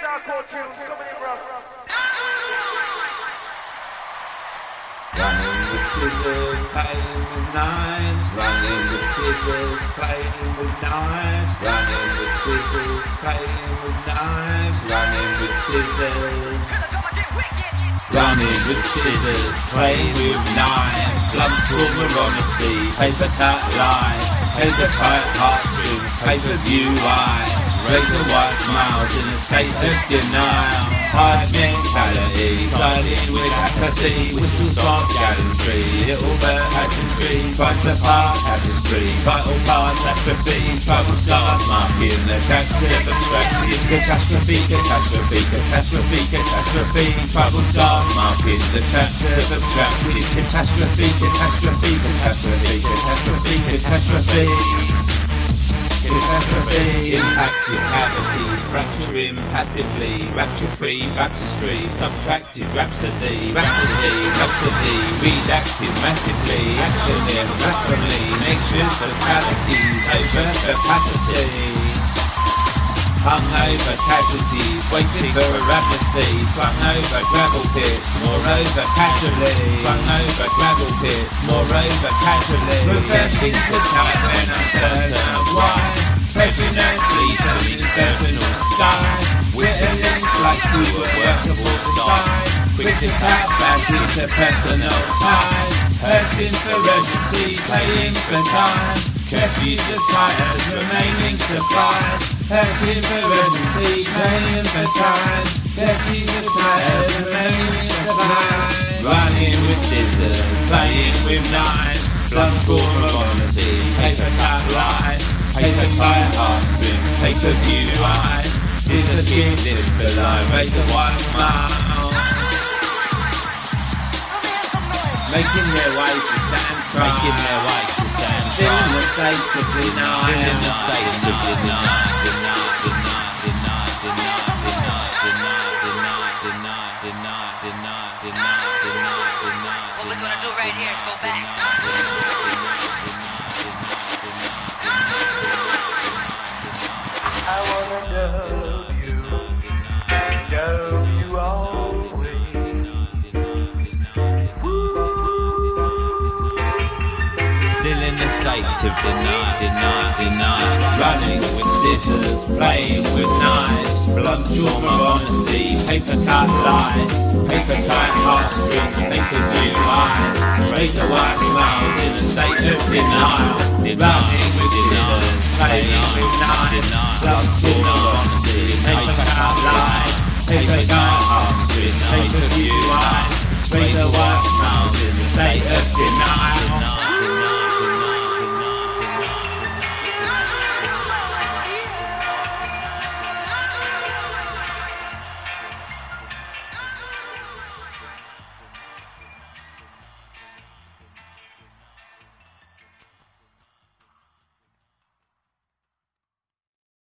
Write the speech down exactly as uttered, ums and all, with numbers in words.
hardcore tunes. Come in, bro. Running with scissors, playing with knives. Running with scissors, playing with knives. Running with scissors, playing with knives. Running with scissors. Running with scissors, playing with knives. Blunt trauma, honesty, paper cut lies. Paper cut heartstrings, paper view eyes. Razor white smiles in a state of denial. Hard mentality, siding with apathy. Whistle stop gallantry, little bird pageantry. Christ apart tapestry, vital parts atrophy. Tribal scars marking the tracks of abstracted. Catastrophe, catastrophe, catastrophe, catastrophe. Tribal scars marking the tracks of abstracted. Catastrophe, catastrophe, catastrophe, catastrophe, catastrophe. Catastrophe, impacted cavities, fracturing passively, rapture-free, baptistry, subtracted rhapsody, rhapsody, rhapsody, redacted massively, actioning blasphemy, nature's fatalities, over capacity. Hungover casualties, waiting for a amnesty, swung over gravel pits, moreover casually, swung over gravel pits, moreover casually, reverting to time and uncertain of why, pregnant, bleeding, infernal skies, winter links like to a workable size, quick to cut back into personal ties, hurting for urgency, paying for time, curfews as tight as remaining supplies, hurting for urgency, paying for time, curfews as tight as remaining supplies, running with scissors, playing with knives, blunt trauma honesty, paper cut lies, paper cut heartstrings, paper view eyes, scissor kick live below, razor white smile, making their way to stand trial, making their way to stand still trial, in the state of denial, still in the state of denial, deny, deny, deny, deny, deny, deny, deny, deny, deny, deny, deny, deny, deny. What we're gonna do right here is go back. I wanna know you, know you always. Still in the state of deny, deny, deny. running with scissors, playing with knives, blunt trauma honesty, paper cut lies, paper cut heartstrings, paper view eyes, razor white smiles in a state of denial, running with scissors, playing with knives, blunt trauma honesty.